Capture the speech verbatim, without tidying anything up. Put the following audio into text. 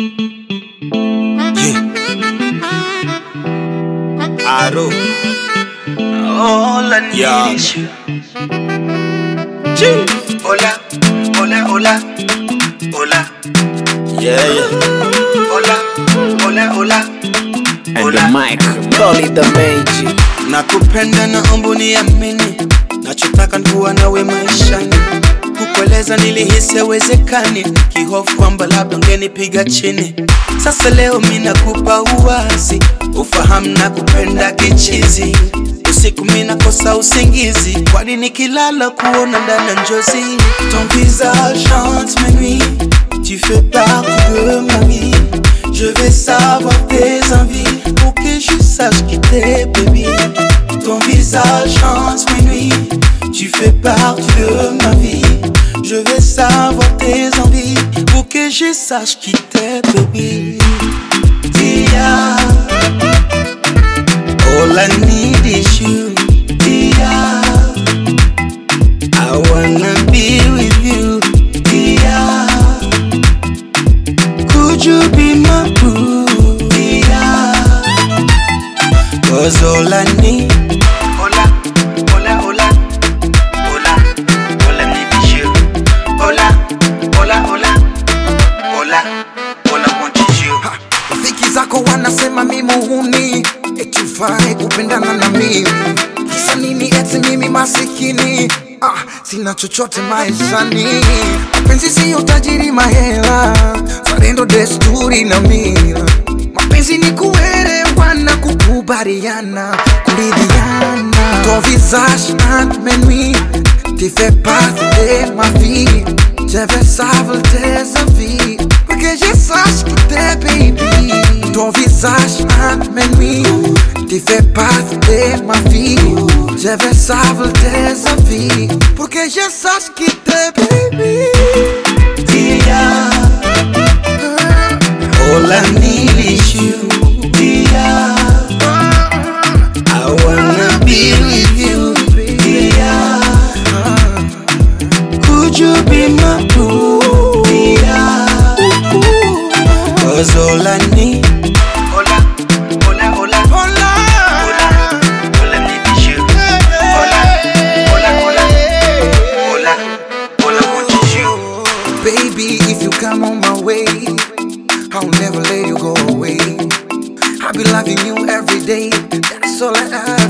Aro. All I need Yeah. is you. Hola, hola, hola, hola. Yeah, yeah. Hola, hola, hola, And hola. the mic, Dolly the Magic. Nakupenda na ombu niamini, nachotaka nikuwa nawe maishani. Kukueleza nilihisi haiwezekani, kihofu kwamba labda ungenipiga chini. Sasa leo mimi nakupa uwazi, ufahamu nakupenda kichizi. Usiku mimi nakosa usingizi, kwani nikilala kuona ndani ya njozi. Ton visage chante mes nuits, tu fais partie de ma vie. Je vais savoir tes envies, pour que je sache qui t'es, baby. Ton visage chante mes nuits, tu fais partie de ma vie. Je vais savoir tes envies, pour que je sache qui t'es, baby. Tia, all I need is you. Tia, I wanna be with you. Tia, could you be my boo? Tia, cause all I need. Hola, hola, hola, hola, all I need is you. Hola, hola, hola, hola, all I want is you. Rafiki zako wanasema mimi muhuni, eti ufai kupendana na mimi. Kisa nini eti mimi masikini? Ah, sina chochote maishani. Mapenzi siyo tajiri mahela, zarendo desturi na mila. Mapenzi ni kuelewana, kukubaliana, kuridhiana. Ton visage chante mes nuits, tu fais partie de ma vie. Je veux savoir tes envies, pour que je sache qui t'es, baby. Ton visage chante mes nuits, tu fais partie de ma vie. Je veux savoir tes envies, pour que je sache qui t'es, baby. Tia, all I need is you. Tia, I wanna be with you. Tia, could you be my boo? Tia, cause all I need. Hola, hola, hola, hola, hola, all I need is you. Hola, hola, hola, hola, all I want is you. Baby, if you come on my way, I'll never let you go away. I'll be loving you every day, that's all I